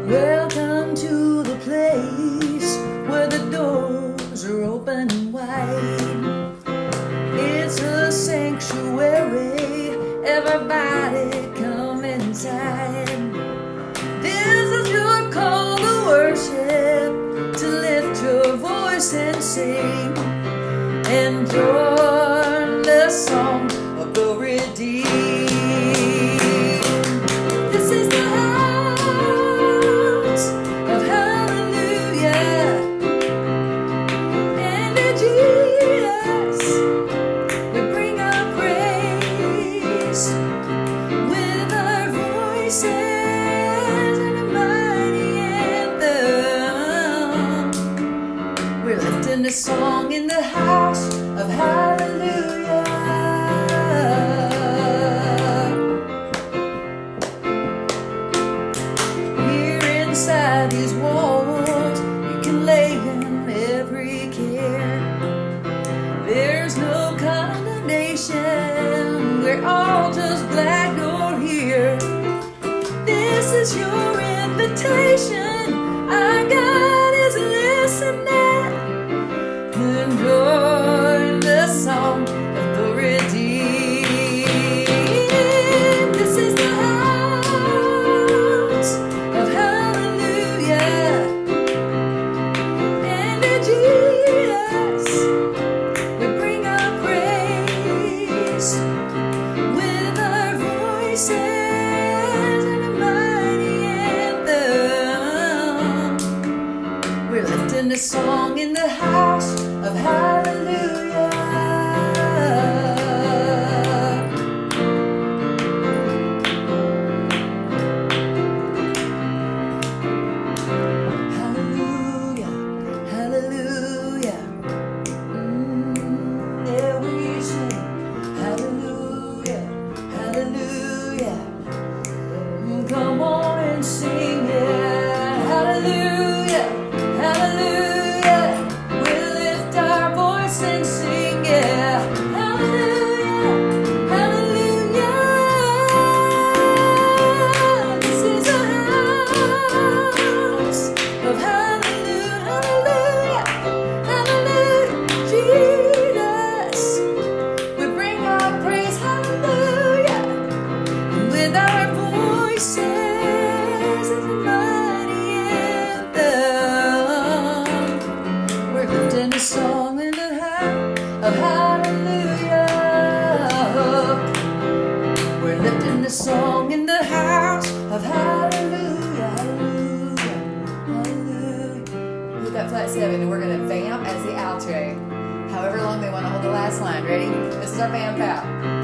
Welcome to the place where the doors are open wide. It's a sanctuary, everybody come inside. This is your call to worship, to lift your voice and sing, and join the song of the redeemed. This is the house of hallelujah, and to Jesus we bring our praise with our voices and a mighty anthem. We're lifting the song in the house of hallelujah. Here inside these walls, you can lay in every care. There's no condemnation, we're all just glad you're here. This is your invitation, our God is listening. Join the song of the redeemed. This is the house of hallelujah, and to Jesus we bring our praise with our voices and a mighty anthem. We're lifting the song in the house of hallelujah. Hallelujah, hallelujah. Yeah, we sing hallelujah, hallelujah. Come on and sing it. Hallelujah, hallelujah. And sing, yeah, hallelujah, hallelujah. This is a house of hallelujah, hallelujah, hallelujah. Jesus, we bring our praise, hallelujah, with our voices as a mighty anthem. We're lifting a song in the of hallelujah. We're lifting the song in the house of hallelujah, hallelujah, hallelujah. With that flat 7, and we're going to vamp as the outro. However long they want to hold the last line. Ready? This is our vamp out.